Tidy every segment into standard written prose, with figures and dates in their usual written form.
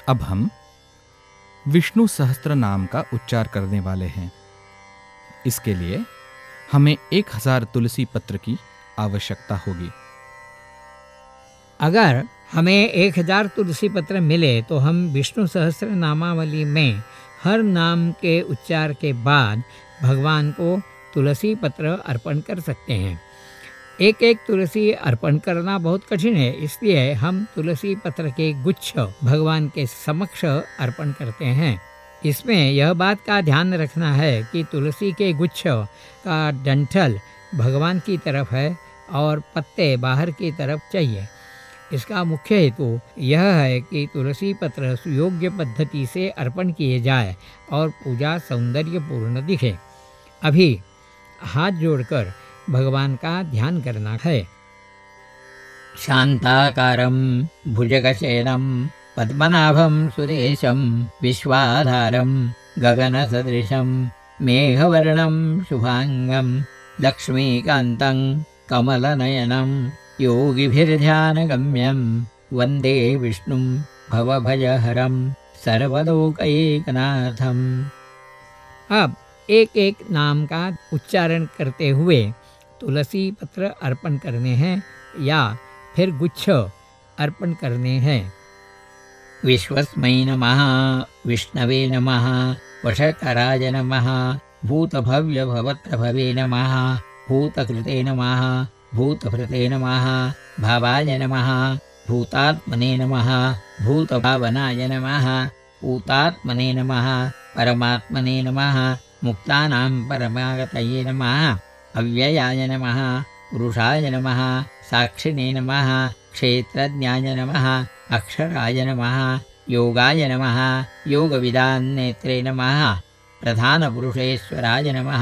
अब हम विष्णु सहस्त्र नाम का उच्चार करने वाले हैं। इसके लिए हमें 1000 तुलसी पत्र की आवश्यकता होगी। अगर हमें 1000 तुलसी पत्र मिले तो हम विष्णु सहस्त्र नामावली में हर नाम के उच्चार के बाद भगवान को तुलसी पत्र अर्पण कर सकते हैं। एक एक तुलसी अर्पण करना बहुत कठिन है, इसलिए हम तुलसी पत्र के गुच्छ भगवान के समक्ष अर्पण करते हैं। इसमें यह बात का ध्यान रखना है कि तुलसी के गुच्छ का डंठल भगवान की तरफ है और पत्ते बाहर की तरफ चाहिए। इसका मुख्य हेतु यह है कि तुलसी पत्र सुयोग्य पद्धति से अर्पण किए जाए और पूजा सौंदर्यपूर्ण दिखे। अभी हाथ जोड़कर भगवान का ध्यान करना है। शांताकारं भुजगशयनं पद्मनाभं सुरेशं विश्वाधारं गगनसदृशं मेघवर्णं शुभांगं लक्ष्मीकान्तं कमलनयनं योगिभिर्ध्यानगम्यं वन्दे विष्णुं भवभयहरं सर्वलोकैकनाथम्। अब एक एक नाम का उच्चारण करते हुए तुलसी पत्र अर्पण करने हैं या फिर गुच्छ अर्पण करने हैं। विश्वस्मै नमः, विष्णवे नमः, वशकराय नमः, भूतभव्यभवत्रभवे नमः, भूतकृते नमः, भूतभृते नमः, भावाय नमः, भूतात्मने नमः, भूतभावनाय नमः, भूतात्मने नमः, परमात्मने नमः, मुक्तानां परमागतये नमः, अव्ययाय नमः, पुरुषाय नमः, साक्षिणे नमः, क्षेत्रज्ञाय नमः, अक्षराय नमः, योगाय नमः, योगविदान्नेत्रे नमः, प्रधानपुरुषेश्वराय नमः,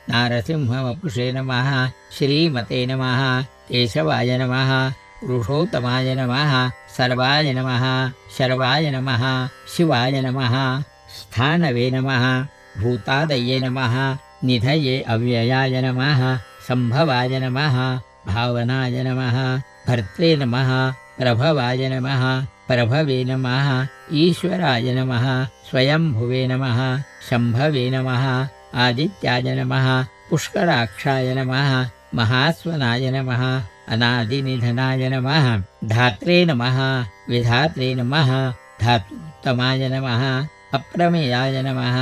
नारसिंहवपुषे नमः, श्रीमते नमः, केशवाय नमः, पुरुषोत्तमाय नमः, सर्वाय नमः, शर्वाय नमः, शिवाय नमः, स्थानवे नमः, भूतादये नमः, निधये अव्ययाय नमः, संभवाय नमः, भावनाय नमः, भर्त्रे नमः, प्रभवाय नमः, प्रभवे नमः, ईश्वराय नमः, स्वयंभुवे नमः, शंभवे नमः, आदित्याय नमः, पुष्कराक्षाय नमः, महास्वनाय नमः, अनादिनिधनाय नमः, धात्रे नमः, विधात्रे नमः, धातुत्तमाय नमः, अप्रमेयाय नमः,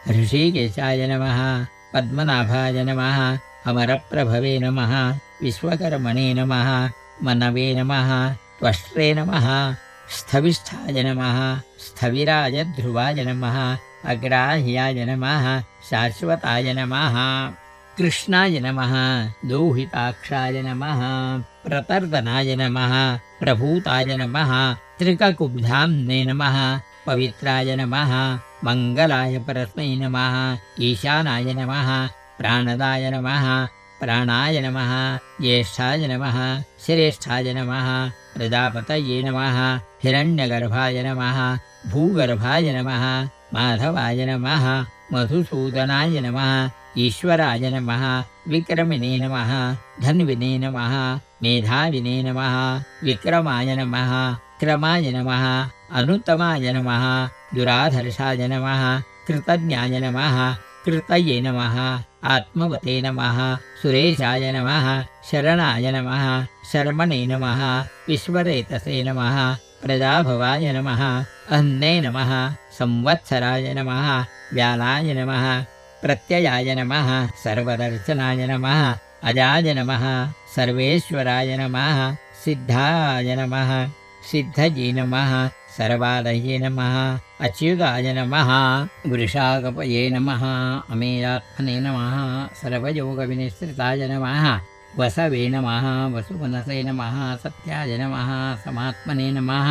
ऋषिकेशाय नमः, पद्मनाभाय नमः, अमरप्रभवे नमः, विश्वकर्मणे नमः, मनवे नमः, त्वष्ट्रे नमः, स्थविष्ठाय नमः, स्थविराय ध्रुवाय नमः, अग्राह्याय नमः, शाश्वताय नमः, कृष्णाय नमः, लोहिताक्षाय नमः, प्रतर्दनाय नमः, प्रभूताय नमः, त्रिककुब्धाम्ने नमः, पवित्राय नमः, मंगलाय परस्मै नमः, ईशानाय नमः, प्राणदाय नमः, प्राणाय नमः, ज्येष्ठाय नमः, श्रेष्ठाय नमः, प्रजापतये नमः, हिरण्यगर्भाय नमः, भूगर्भाय नमः, माधवाय नमः, मधुसूदनाय नमः, ईश्वराय नमः, विक्रमिणे नमः, धन्विने नमः, मेधाविने नमः, विक्रमाय नमः, क्रमाय नमः, अनुत्तमाय नमः, दुराधर्षाय नमः, कृतज्ञाय नमः, कृतये नमः, आत्मवते नमः, सुरेशाय नमः, शरणाय नमः, शर्मणे नमः, विश्वरेतसे नमः, प्रजाभवाय नमः, अन्ने नमः, संवत्सराय नमः, व्यालाय नमः, प्रत्ययाय नमः, सर्वदर्शनाय नमः, अजाय नमः, सर्वेश्वराय नमः, सिद्धाय नमः, सिद्धये नमः, सर्वालये नमः, अच्युताय नमः, वृषाकपये नमः, अमेयात्मने नमः, सर्वयोगविनिश्रिताय नमः, वसवे नमः, वसुमनसे नमः, सत्याय नमः, समात्मने नमः,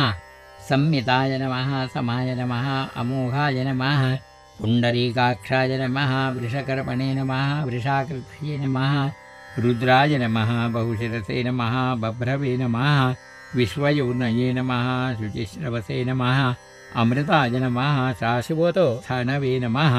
संमिताय नमः, समाय नमः, अमोघाय नमः, पुण्डरीकाक्षाय नमः, वृषकर्पणे नमः, वृषाकृतये नमः, रुद्राय नमः, बहुशिरसे नमः, बभ्रवे नमः, विश्वयोनये नमः, शुचिश्रवसे नमः, अमृताय नमः, शाश्वतस्थानवे नमः,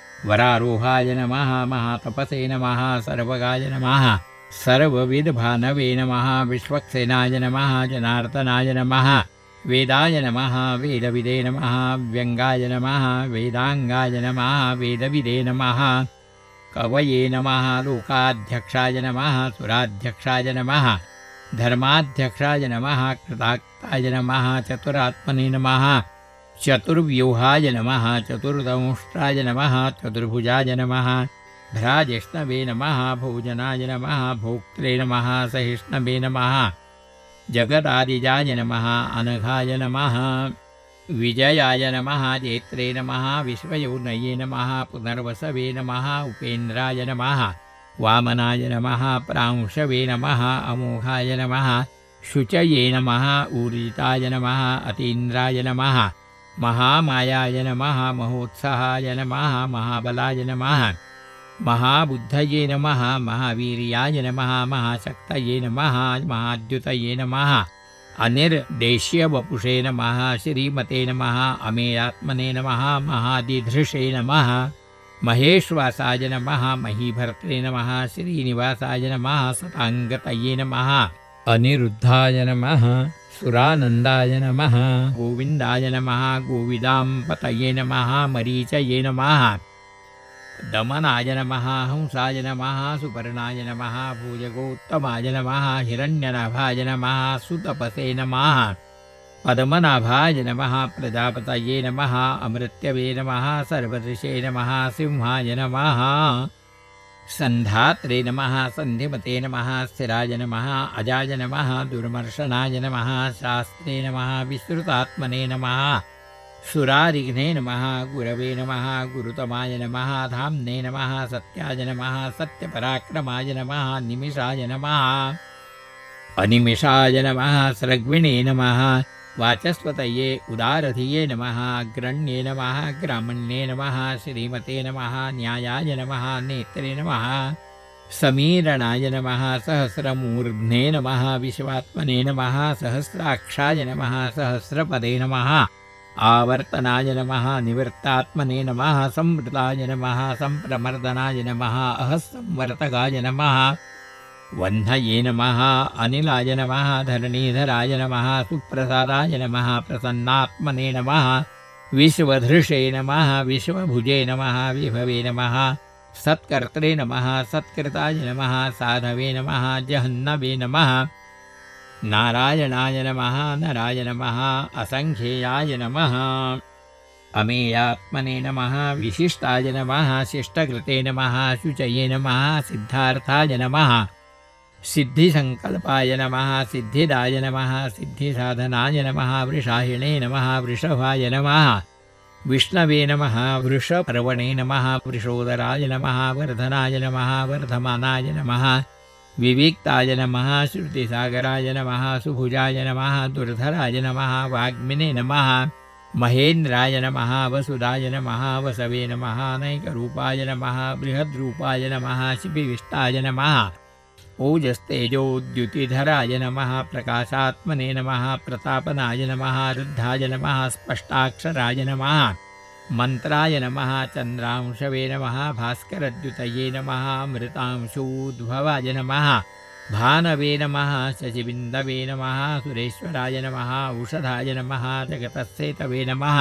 वरारोहाय नमः, महातपसे नमः, सर्वगाय नमः, सर्वविदभानवे नमः, विश्वक्सेनाय नमः, जनार्दनाय नमः, वेदाय नमः वेदविदे नमः व्यङ्गाय नमः वेदाङ्गाय नमः वेदविदे नमः कवये नमः लोकाध्यक्षाय नमः सुराध्यक्षाय नमः धर्माध्यक्षाय नमः कृताक्ताय नमः चतुरात्मने नमः चतुर्व्यूहाय नमः चतुर्दंष्ट्राय नमः चतुर्भुजाय नमः भ्राजिष्णवे नमः भोजनाय नमः भोक्त्रे नमः सहिष्णवे नमः जगदादिजाय नमः अनघाय नमः विजयाय नमः जेत्रे नमः विश्वयोनये नमः पुनर्वसवे नमः उपेन्द्राय नमः वामनाय नमः प्रांशवे नमः अमोघाय नमः शुचये नमः ऊर्जिताय नमः अतीन्द्राय नमः महामायाय नमः महोत्साहाय नमः महाबलाय नमः महाबुद्धये नमः महावीर्याय नमः महाशक्तये नमः महाद्युतये नमः अनिर्देश्यवपुषे नमः श्रीमते नमः अमेयात्मने नमः महादिधृषे नमः महेश्वासाय नमः महीभर्त्रे नमः श्रीनिवासाय नमः सताङ्गतये नमः अनिरुद्धाय नमः सुरानन्दाय नमः गोविन्दाय नमः गोविदाम्पतये नमः मरीचये नमः दमनाय नमः हंसाय नमः सुपर्णाय नमः भुजगोत्तमाय नमः हिरण्यनाभाय नमः सुतपसे नमः पद्मनाभाय नमः प्रजापतये नमः अमृत्यवे नमः सर्वदृशे नमः सिंहाय नमः सन्धात्रे नमः सन्धिमते नमः स्थिराय नमः अजाय नमः दुर्मर्शनाय नमः शास्त्रे नमः विश्रुतात्मने नमः सुरारिघ्ने नमः गुरवे नमः गुरुतमाय नमः धाम्ने नमः सत्याय नमः सत्यपराक्रमाय नमः निमिषाय नमः अनिमिषाय नमः स्रग्विणे नमः वाचस्पतये उदारधिये नमः अग्रण्ये नमः ग्रामण्ये नमः श्रीमते नमः न्यायाय नमः नेत्रे नमः समीरणाय नमः सहस्रमूर्ध्ने नमः विश्वात्मने नमः सहस्राक्षाय नमः सहस्रपदे नमः आवर्तनाय नमः निवृत्तात्मने नमः संवृताय नमः संप्रमर्दनाय नमः अहस्संवर्तकाय नमः वह्नये नमः अनिलाय नमः धरणीधराय नमः सुप्रसादाय नमः प्रसन्नात्मने नमः विश्वधृषे नमः विश्वभुजे नमः विभवे नमः सत्कर्त्रे नमः सत्कृताय नमः साधवे नमः जहन्नवे नमः नारायणाय नमः नराय नमः असंख्येयाय नमः अमेयात्मने नमः विशिष्टाय नमः शिष्टकृते नमः शुचये नमः सिद्धार्थाय नमः सिद्धिसङ्कल्पाय नमः सिद्धिदाय नमः सिद्धिसाधनाय नमः वृषाहिणे नमः वृषभाय नमः विष्णवे नमः वृषपर्वणे नमः वृषोदराय नमः वर्धनाय नमः वर्धमानाय नमः विविक्ताय नमः श्रुतिसागराय नमः सुभुजाय नमः दुर्धराय नमः वाग्मिने नमः महेन्द्राय नमः वसुदाय नमः वसवे नमः नैकरूपाय नमः बृहद्रूपाय नमः शिबिविष्टाय नमः ओजस्तेजोद्युतिधराय नमः प्रकाशात्मने नमः प्रतापनाय नमः रुद्धाय नमः स्पष्टाक्षराय नमः मन्त्राय नमः चन्द्रांशवे नमः भास्करद्युतये नमः मृतांशूद्भवाय नमः भानवे नमः शशिबिन्दवे नमः सुरेश्वराय नमः औषधाय नमः जगतस्सेतवे नमः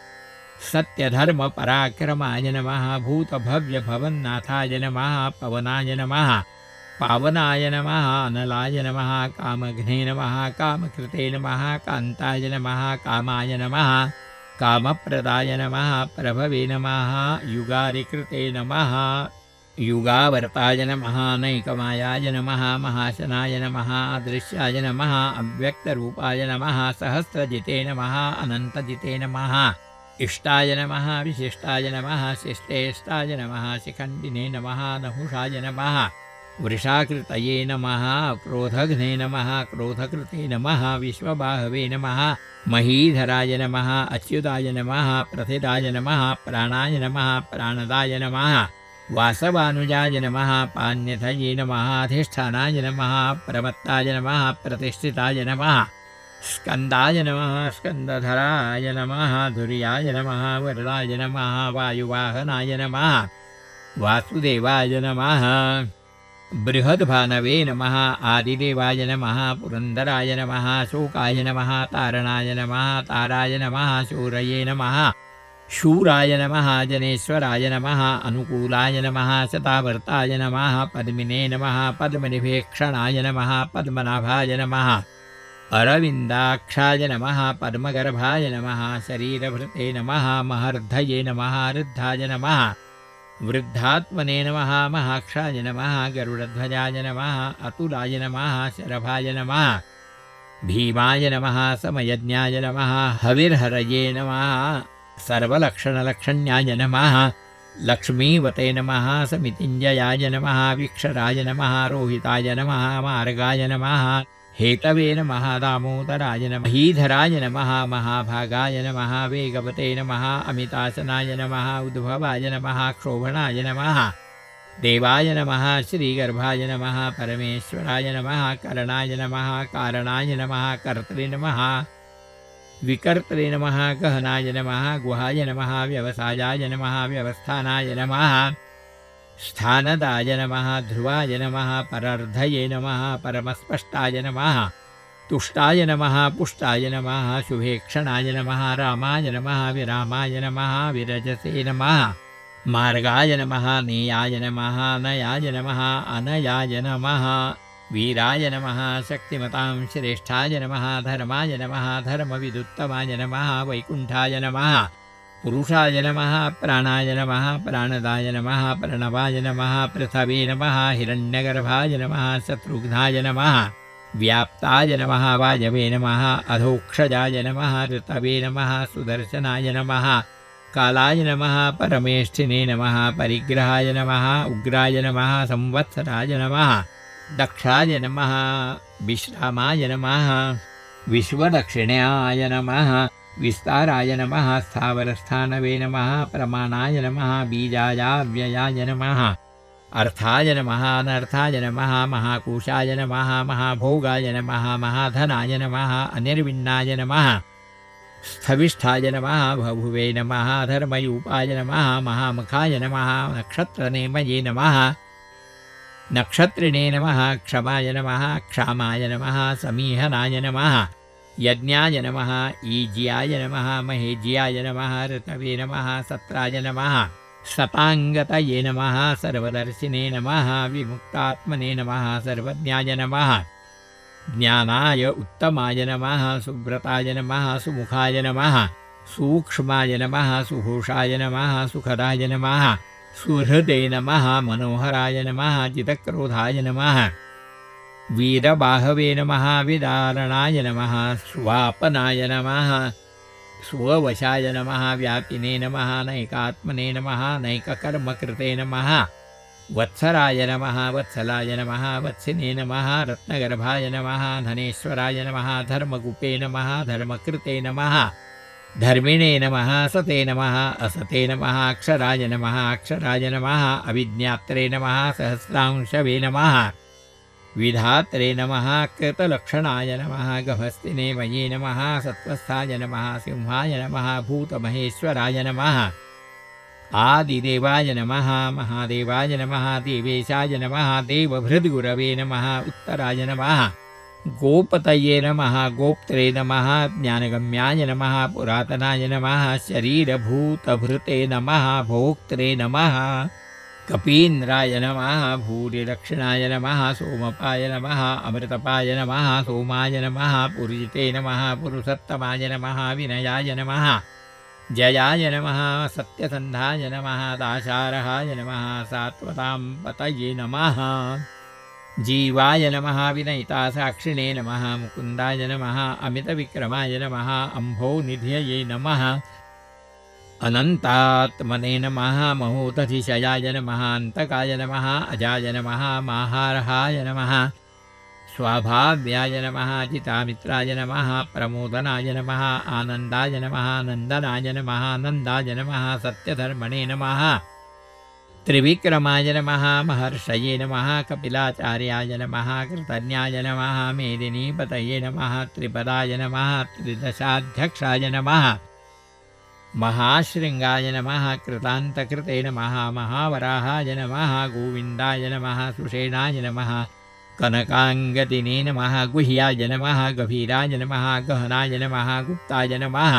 सत्यधर्मपराक्रमाय नमः भूतभव्यभवन्नाथाय नमः पवनाय नमः पावनाय नमः अनलाय नमः कामघ्ने नमः कामकृते नमः कान्ताय नमः कामाय नमः कामप्रदाय नमः प्रभवे नमः युगारिकृते नमः युगावर्ताय नमः नैकमायाय नमः महाशनाय नमः अदृश्याय नमः अव्यक्तरूपाय नमः सहस्रजिते नमः अनन्तजिते नमः इष्टाय नमः विशिष्टाय नमः शिष्टेष्टाय नमः शिखण्डिने नमः नहुषाय नमः वृषाकृतये नमः क्रोधघ्ने नमः क्रोधकृते नमः विश्वबाहवे नमः महीधराय नमः अच्युताय नमः प्रथिताय नमः प्राणाय नमः प्राणदाय नमः वासवानुजाय नमः पान्यथये नमः अधिष्ठानाय नमः प्रमत्ताय नमः प्रतिष्ठिताय नमः स्कन्दाय नमः स्कन्दधराय नमः धुर्याय नमः वरदाय नमः वायुवाहनाय नमः वासुदेवाय नमः बृहद्भानवे नमः। आदिदेवाय नमः। पुरन्दराय नमः। शोकाय नमः। तारणाय नमः। ताराय नमः। शूरये नमः। शूराय नमः। जनेश्वराय नमः। अनुकूलाय नमः। शतावर्ताय नमः। पद्मिने नमः। पद्मनिभेक्षणाय नमः। पद्मनाभाय नमः। अरविन्दाक्षाय नमः। पद्मगर्भाय नमः। शरीरभृते नमः। महर्धये नमः। ऋद्धाय नमः। वृद्धात्मने नमः। महाक्षाय नमः। गरुडध्वजाय नमः। अतुलाय नमः। शरभाय नमः। भीमाय नमः। समयज्ञाय नमः। हविर्हरये नमः। सर्वलक्षणलक्षण्याय नमः। लक्ष्मीवते नमः। समितिञ्जयाय नमः। वीक्षराय नमः। रोहिताय नमः। मार्गाय नमः। हेतवे नमः। दामोदराय नमः। हीधराय नमः। महाभागाय नमः। वेगवते नमः। अमितासनाय नमः। उद्भवाय नमः। क्षोभणाय नमः। देवाय नमः। श्रीगर्भाय नमः। परमेश्वराय नमः। करणाय नमः। कारणाय नमः। कर्त्रे नमः। विकर्त्रे नमः। गहनाय नमः। गुहाय नमः। व्यवसायाय नमः। व्यवस्थानाय नमः। स्थानदाय नमः। ध्रुवाय नमः। परर्धये नमः। परमस्पष्टाय नमः। तुष्टाय नमः। पुष्टाय नमः। शुभेक्षणाय नमः। रामाय नमः। विरामाय नमः। विरजसे नमः। मार्गाय नमः। नेयाय नमः। नयाय नमः। अनयाय नमः। वीराय नमः। शक्तिमतां श्रेष्ठाय नमः। धर्माय नमः। धर्मविदुत्तमाय नमः। वैकुण्ठाय नमः। पुरुषाय नमः। प्राणाय नमः। प्राणदाय नमः। प्रणवाय नमः। पृथवे नमः। हिरण्यगर्भाय नमः। शत्रुघ्नाय नमः। व्याप्ताय नमः। वायवे नमः। अधोक्षजाय नमः। ऋतवे नमः। सुदर्शनाय नमः। कालाय नमः। परमेष्ठिने नमः। परिग्रहाय नमः। उग्राय नमः। संवत्सराय नमः। दक्षाय नमः। विश्रामाय नमः। विश्वदक्षिण्याय नमः। विस्ताराय नमः। स्थावरस्थानवे नमः। प्रमाणाय नमः। बीजायाव्ययाय नमः। अर्थाय नमः। अनर्थाय नमः। महाकोशाय नमः। महाभोगाय नमः। महाधनाय नमः। अनिर्विण्णाय नमः। स्थविष्ठाय नमः। भभुवे नमः। धर्मयूपाय नमः। महामुखाय नमः। नक्षत्रनेमये नमः। नक्षत्रिणे नमः। क्षमाय नमः। क्षामाय नमः। समीहनाय नमः। यज्ञाय नमः। ईज्याय नमः। महेज्याय नमः। ऋतवे नमः। सत्राय नमः। शताङ्गतये नमः। सर्वदर्शिने नमः। विमुक्तात्मने नमः। सर्वज्ञाय नमः। ज्ञानाय उत्तमाय नमः। सुव्रताय नमः। सुमुखाय नमः। सूक्ष्माय नमः। सुघोषाय नमः। सुखदाय नमः। सुहृदे नमः। मनोहराय नमः। जितक्रोधाय नमः। वीरबाहवे नमः। विदारणाय नमः। स्वापनाय नमः। स्ववशाय नमः। व्यापिने नमः। नैकात्मने नमः। नैककर्मकृते नमः। वत्सराय नमः। वत्सलाय नमः। वत्सिने नमः। रत्नगर्भाय नमः। धनेश्वराय नमः। धर्मगुपे नमः। धर्मकृते नमः। धर्मिणे नमः। सते नमः। असते नमः। अक्षराय नमः। अक्षराय नमः। अविज्ञात्रे नमः। सहस्रांशवे नमः। विधात्रे नमः। कृतलक्षणाय नमः। गभस्तिने मये नमः। सत्वस्थाय नमः। सिंहाय नमः। भूतमहेश्वराय नमः। आदिदेवाय नमः। महादेवाय नमः। देवेशाय नमः। देवभृद्गुरवे नमः। उत्तराय नमः। गोपतये नमः। गोप्त्रे नमः। ज्ञानगम्याय नमः। पुरातनाय नमः। शरीरभूतभृते नमः। भोक्त्रे नमः। कपीन्द्राय नमः। भूरिदक्षिणाय नमः। सोमपाय नमः। अमृतपाय नमः। सोमाय नमः। पुरिजिते नमः। पुरुषोत्तमाय नमः। विनयाय नमः। जयाय नमः। सत्यसन्धाय नमः। दाशारहाय नमः। सात्वतां पतये नमः। जीवाय नमः। विनयिता साक्षिणे नमः। मुकुन्दाय नमः। अमितविक्रमाय नमः। अम्भोनिधये नमः। अनन्तात्मने नमः। महोदधिशयाय नमः। अन्तकाय नमः। अजाय नमः। माहारहाय नमः। स्वाभाव्याय नमः। जितामित्राय नमः। प्रमोदनाय नमः। आनन्दाय नमः। नन्दनाय नमः। नन्दाय नमः। सत्यधर्मणे नमः। त्रिविक्रमाय नमः। महर्षये नमः। कपिलाचार्याय नमः। कृतज्ञाय नमः। मेदिनीपतये नमः। त्रिपदाय नमः। त्रिदशाध्यक्षाय नमः। महाशृङ्गाय नमः कृतान्तकृते नमः महावराहाय नमः गोविन्दाय नमः सुषेणाय नमः कनकाङ्गदिने नमः गुह्याय नमः गभीराय नमः गहनाय नमः गुप्ताय नमः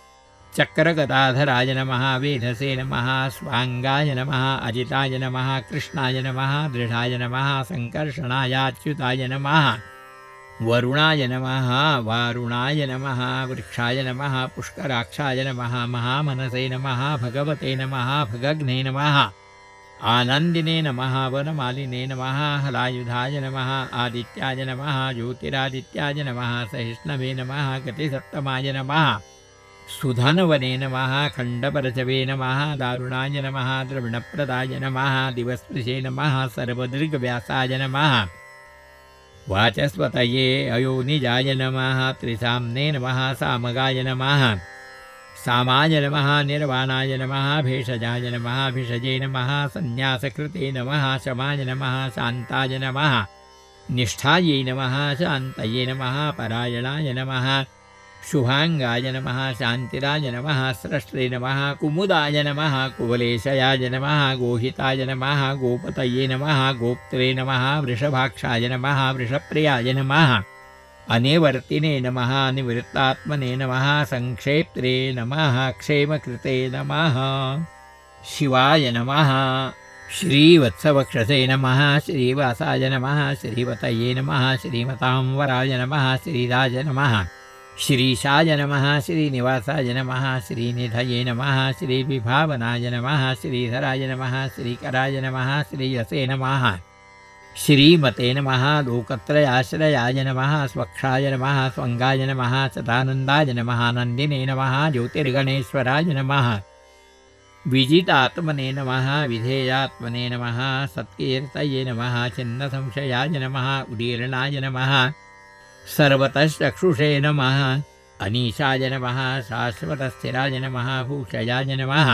चक्रगदाधराय नमः वेधसे नमः स्वाङ्गाय नमः अजिताय नमः कृष्णाय नमः दृढाय नमः सङ्कर्षणायाच्युताय नमः वरुणाय नमः वारुणाय नमः वृक्षाय नमः पुष्कराक्षाय नमः महामनसे नमः भगवते नमः भगग्ने नमः आनन्दिने नमः वनमालिने नमः हलायुधाय नमः आदित्याय नमः ज्योतिरादित्याय नमः सहिष्णवे नमः गतिसप्तमाय नमः सुधनवने नमः खण्डपरशवे नमः दारुणाय नमः द्रविणप्रदाय नमः दिवस्पृशे नमः सर्वदीर्घव्यासाय नमः वाचस्पतये अयोनिजाय नमः त्रिसाम्ने नमः सामगाय नमः सामाय नमः निर्वाणाय नमः भेषजाय नमः भिषजे नमः सन्न्यासकृते नमः शमाय नमः शान्ताय नमः निष्ठायै नमः शान्तये नमः परायणाय नमः शुभाङ्गाय नमः शान्तिराय नमः स्रष्टे नमः कुमुदाय नमः कुवलेशयाय नमः गोहिताय नमः गोपतये नमः गोप्त्रे नमः वृषभाक्षाय नमः वृषप्रियाय नमः अनिवर्तिने नमः निवृत्तात्मने नमः संक्षेप्त्रे नमः क्षेमकृते नमः शिवाय नमः श्रीवत्सवक्षसे नमः श्रीवासाय नमः श्रीवतये नमः श्रीमतांवराय नमः श्रीराज नमः श्रीशाय नमः श्रीनिवासाय नमः श्रीनिधये नमः श्रीविभावनाय नमः श्रीधराय नमः श्रीकराय नमः श्रीयसे नमः श्रीमते नमः लोकत्रयाश्रयाय नमः स्वक्षाय नमः स्वङ्गाय नमः सदानन्दाय नमः नन्दिने नमः ज्योतिर्गणेश्वराय नमः विजितात्मने नमः विधेयात्मने नमः सत्कीर्तये नमः छिन्नसंशयाय नमः उदीर्णाय नमः सर्वतश्चक्षुषे नमः अनीशाय नमः शाश्वतस्थिराय नमः भूषयाय नमः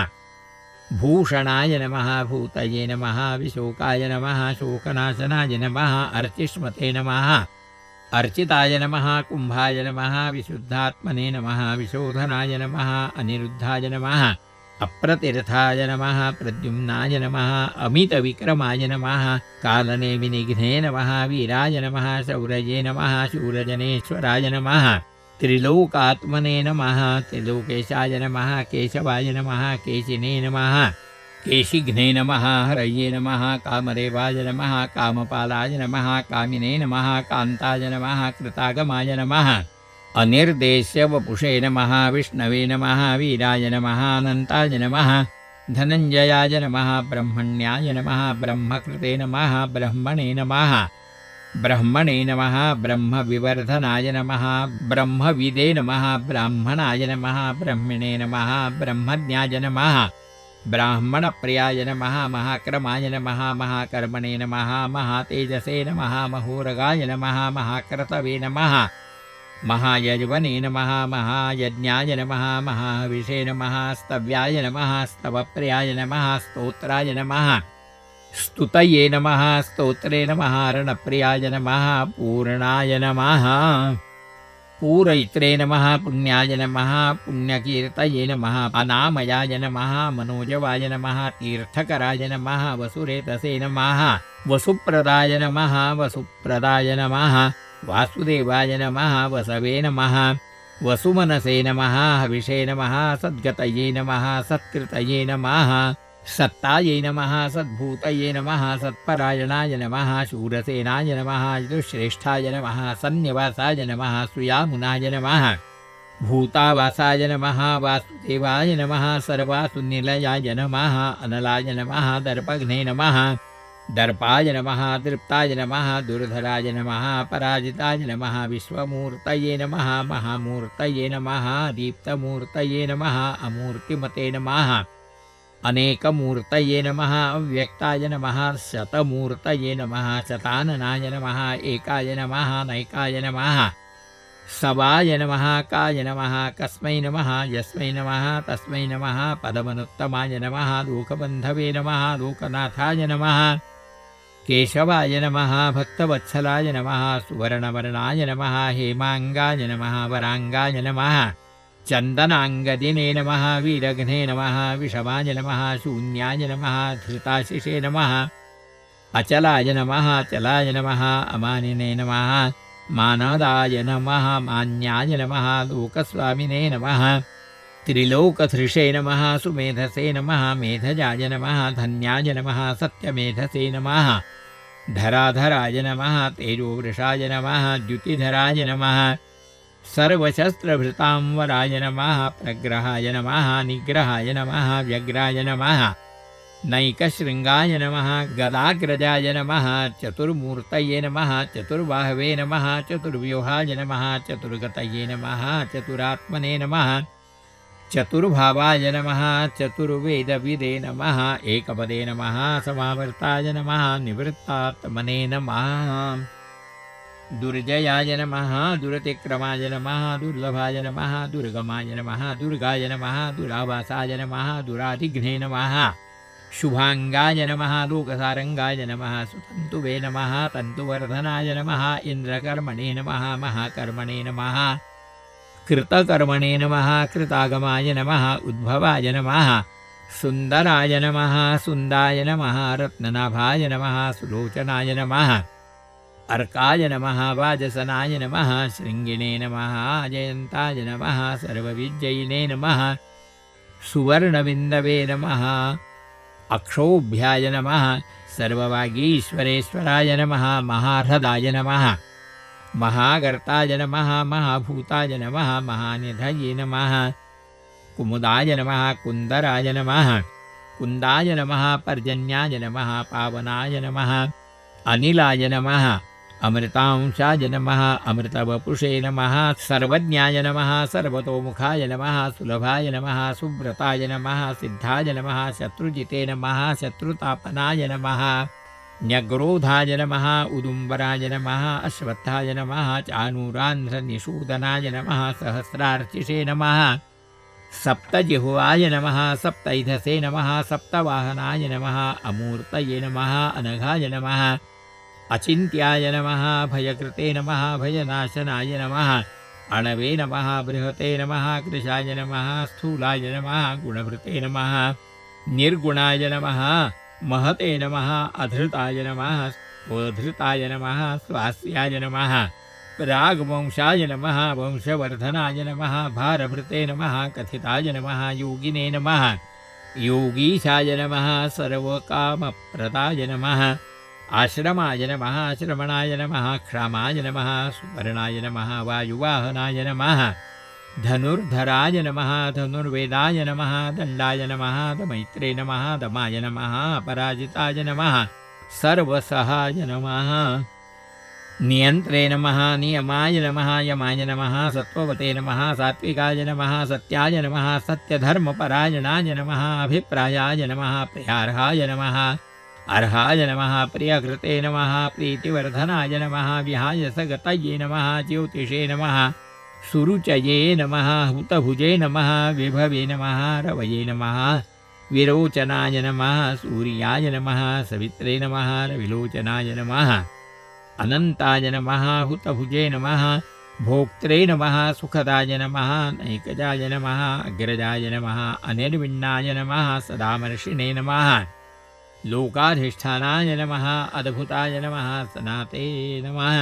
भूषणाय नमः भूतये नमः विशोकाय नमः शोकनाशनाय नमः अर्चिष्मते नमः अर्चिताय नमः कुम्भाय नमः विशुद्धात्मने नमः विशोधनाय नमः अनिरुद्धाय नमः अप्रतीर्थाय नमः प्रद्युम्नाय नमः अमितविक्रमाय नमः कालनेमिनिघ्ने नमः वीराय नमः शौरये नमः शूरजनेश्वराय नमः त्रिलोकात्मने नमः त्रिलोकेशाय नमः केशवाय नमः केशिने नमः केशिघ्ने नमः हरये नमः कामदेवाय नमः कामपालाय नमः कामिने नमः कान्ताय नमः कृतागमाय नमः अनिर्देश्य वपुषे नमः विष्णवे नमः वीराय नमः अनन्ताय नमः धनञ्जयाय नमः ब्रह्मण्याय नमः ब्रह्मकृते नमः ब्रह्मणे नमः ब्रह्मणे नमः ब्रह्मविवर्धनाय नमः ब्रह्मविदे नमः ब्राह्मणाय नमः ब्रह्मणे नमः ब्रह्मज्ञाय नमः ब्राह्मणप्रियाय नमः महाक्रमाय नमः महाकर्मणे नमः महातेजसे नमः महोरगाय नमः महाक्रतवे नमः महायज्वने नमः महायज्ञाय नमः महाविषे नमः स्तव्याय नमः स्तवप्रियाय नमः स्तोत्राय नमः स्तुतये नमः स्तोत्रे नमः रणप्रियाय नमः पूर्णाय नमः पूरयित्रे नमः पुण्याय नमः पुण्यकीर्तये नमः अनामयाय नमः मनोजवाय नमः तीर्थकराय नमः वसुरेतसे नमः वसुप्रदाय नमः वसुप्रदाय नमः वासुदेवाय नमः वसवे नमः वसुमनसे नमः हविषे नमः सद्गतये नमः सत्कृतये नमः सत्तायै नमः सद्भूतये नमः सत्परायणाय नमः शूरसेनाय नमः यदुश्रेष्ठाय नमः सन्निवासाय नमः सुयामुनाय नमः भूतावासाय नमः वासुदेवाय नमः सर्वासुनिलयाय नमः अनलाय नमः दर्पघ्ने नमः दर्पाय नमः तृप्ताय नमः दुर्धराय नमः पराजिताय नमः विश्वमूर्तये नमः महामूर्तये नमः दीप्तमूर्तये नमः अमूर्तिमते नमः अनेकमूर्तये नमः अव्यक्ताय नमः शतमूर्तये नमः शताननाय नमः एकाय नमः नैकाय नमः सवाय नमः काय नमः कस्मै नमः यस्मै नमः तस्मै नमः पदमनुत्तमाय नमः लोकबन्धवे नमः लोकनाथाय नमः केशवाय नमः भक्तवत्सलाय नमः सुवर्णवर्णाय नमः हेमाङ्गाय नमः वराङ्गाय नमः चन्दनाङ्गदिने नमः वीरघ्ने नमः विषमाय नमः शून्याय नमः धृताशिषे नमः अचलाय नमः चलाय नमः अमानिने नमः मानदाय नमः मान्याय नमः लोकस्वामिने नमः त्रिलोकधृषे नमः सुमेधसे नमः मेधजाय नमः धन्याय नमः सत्यमेधसे नमः धराधराय नमः तेजोवृषाय नमः द्युतिधराय नमः सर्वशस्त्रभृतांवराय नमः प्रग्रहाय नमः निग्रहाय नमः व्यग्राय नमः नैकशृङ्गाय नमः गदाग्रजाय नमः चतुर्मूर्तये नमः चतुर्बाहवे नमः चतुर्व्यूहाय नमः चतुर्गतये नमः चतुरात्मने नमः चतुर्भावाय नमः चतुर्वेदविदे नमः एकपदे नमः समावर्ताय नमः निवृत्तात्मने नमः दुर्जयाय नमः दुरतिक्रमाय नमः दुर्लभाय नमः दुर्गमाय नमः दुर्गाय नमः दुरावासाय नमः दुराधिघ्ने नमः शुभांगाय नमः लोकसारंगाय नमः सुतन्तुवे नमः तन्तुवर्धनाय नमः इन्द्रकर्मणे नमः महाकर्मणे नमः कृतकर्मणे नमः कृतागमाय नमः उद्भवाय नमः सुन्दराय नमः सुन्दाय नमः रत्ननाभाय नमः सुलोचनाय नमः अर्काय नमः वाजसनाय नमः शृङ्गिणे नमः जयन्ताय नमः सर्वविजयिने नमः सुवर्णबिन्दवे नमः अक्षोभ्याय नमः सर्ववागीश्वरेश्वराय नमः महारथाय नमः महागर्ताय नमः महाभूताय नमः महानिधये नमः कुमुदाय नमः कुन्दराय नमः कुन्दाय नमः पर्जन्याय नमः पावनाय नमः अनिलाय नमः अमृतांशाय नमः अमृतवपुषे नमः सर्वज्ञाय नमः सर्वतोमुखाय नमः सुलभाय नमः सुव्रताय नमः सिद्धाय नमः शत्रुजिते नमः शत्रुतापनाय नमः न्यग्रोधाय नमः उदुम्बराय नमः अश्वत्थाय नमः चाणूरान्ध्रनिषूदनाय नमः सहस्रार्चिषे नमः सप्तजिह्वाय नमः सप्तैधसे नमः सप्तवाहनाय नमः अमूर्तये नमः अनघाय नमः अचिन्त्याय नमः भयकृते नमः भयनाशनाय नमः अणवे नमः बृहते नमः कृशाय नमः स्थूलाय नमः गुणभृते नमः निर्गुणाय नमः महते नमः अधृताय नमः स्वधृताय नमः स्वास्याय नमः रागवंशाय नमः वंशवर्धनाय नमः भारभृते नमः कथिताय नमः योगिने नमः योगीशाय नमः सर्वकामप्रदाय नमः आश्रमाय नमः श्रवणाय नमः क्षामाय नमः सुवर्णाय नमः वायुवाहनाय नमः धनुर्धराय नमः धनुर्वेदाय नमः दण्डाय नमः दमैत्रे नमः दमाय नमः अपराजिताय नमः सर्वसहाय नमः नियन्त्रे नमः नियमाय नमः यमाय नमः सत्त्ववते नमः सात्विकाय नमः सत्याय नमः सत्यधर्मपरायणाय नमः अभिप्रायाय नमः प्रियार्हाय नमः अर्हाय नमः प्रियकृते नमः प्रीतिवर्धनाय नमः विहायसगतये नमः ज्योतिषे नमः सुरुचये नमः हुतभुजे नमः विभवे नमः रवये नमः विरोचनाय नमः सूर्याय नमः सवित्रे नमः रविलोचनाय नमः अनन्ताय नमः हुतभुजे नमः भोक्त्रे नमः सुखदाय नमः नैकजाय नमः अग्रजाय नमः अनिर्विण्णाय नमः सदामर्षिणे नमः लोकाधिष्ठानाय नमः अद्भुताय नमः सनाते नमः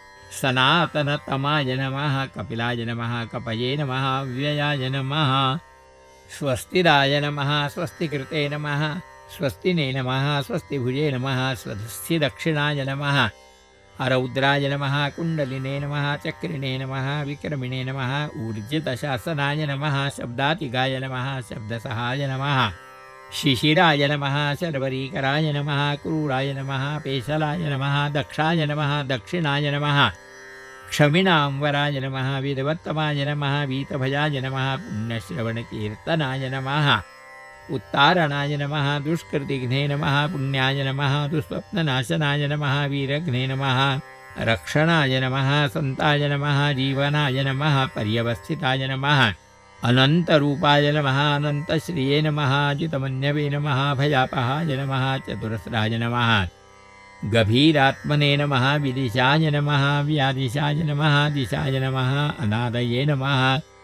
सनातनतमाय नमः कपिलाय नमः कपये नमः व्ययाय नमः स्वस्तिराय नमः स्वस्तिकृते नमः स्वस्तिने नमः स्वस्तिभुजे नमः स्वस्तिदक्षिणाय नमः रौद्राय नमः कुण्डलिने नमः चक्रिणे नमः विक्रमिणे नमः ऊर्जितशासनाय नमः शब्दातिगाय नमः शब्दसहाय नमः शिशिराय नमः शर्वरीकराय नमः क्रूराय नमः पेशलाय नमः दक्षाय नमः दक्षिणाय नमः क्षमिणांवराय नमः विदवत्तमाय नमः वीतभयाय नमः पुण्यश्रवणकीर्तनाय नमः उत्तारणाय नमः दुष्कृतिघ्ने नमः पुण्याय नमः दुःस्वप्ननाशनाय नमः वीरघ्ने नमः रक्षणाय नमः सन्ताय नमः जीवनाय नमः पर्यवस्थिताय नमः अनन्तरूपाय नमः अनन्तश्रिये नमः जितमन्यवे नमः भयापहाय नमः चतुरस्राय नमः गभीरात्मने नमः विदिशाय नमः व्यादिशाय नमः दिशाय नमः अनादये नमः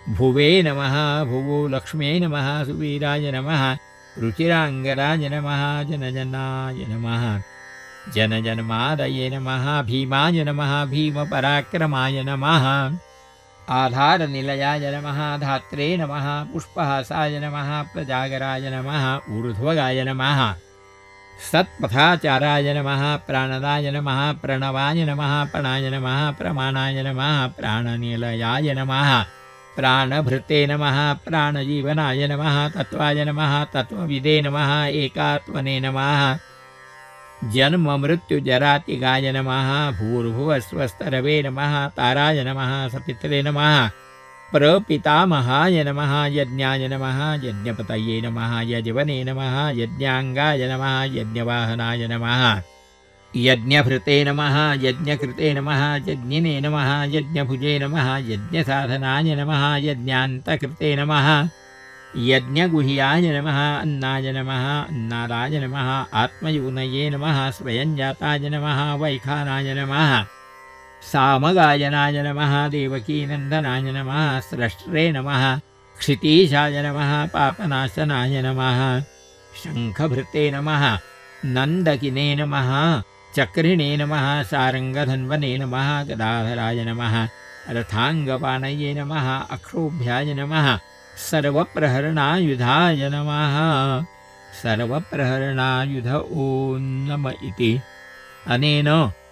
भुवे नमः भुवो लक्ष्म्यै नमः सुवीराय नमः रुचिराङ्गराय नमः जनजनाय नमः जनजन्मादये नमः भीमाय नमः भीमपराक्रमाय नमः आधारनिलयाय नमः धात्रे नमः पुष्पहासाय नमः प्रजागराय नमः ऊर्ध्वगाय नमः सत्पथाचाराय नमः प्राणदाय नमः प्रणवाय नमः प्रणाय नमः प्रमाणाय नमः प्राणनिलयाय नमः प्राणभृते नमः प्राणजीवनाय नमः तत्त्वाय नमः तत्त्वविदे नमः एकात्मने नमः जन्म मृत्युजरातिगाय नमः भूर्भुवस्वस्तरवे नमः ताराय नमः सपित्रे नमः प्रपितामहाय नमः यज्ञाय नमः यज्ञपतये नमः यजवने नमः यज्ञाङ्गाय नमः यज्ञवाहनाय नमः यज्ञभृते नमः यज्ञकृते नमः यज्ञिने नमः यज्ञभुजे नमः यज्ञसाधनाय नमः यज्ञान्तकृते नमः यज्ञगुह्याय नमः अन्नाय नमः अन्नादाय नमः आत्मयूनये नमः स्वयंजाताय नमः वैखानाय नमः सामगायनाय नमः देवकीनन्दनाय नमः स्रष्ट्रे नमः क्षितीशाय नमः पापनाशनाय नमः शङ्खभृते नमः नन्दकिने नमः चक्रिणे नमः सारङ्गधन्वने नमः गदाधराय नमः रथाङ्गपाणये नमः अक्षोभ्याय नमः सर्वप्रहरणायुधाय नमः सर्वप्रहरणायुध ॐ नम इति अनेन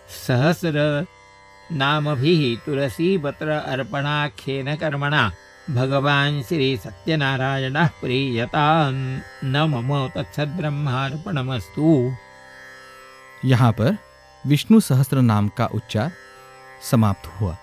सहस्रनामभिः तुलसीपत्र अर्पणाख्येन कर्मणा भगवान् श्री सत्यनारायणः प्रीयतां न मम तत्सद्ब्रह्मार्पणमस्तु। यहाँ पर विष्णु सहस्त्र नाम का उच्चार समाप्त हुआ।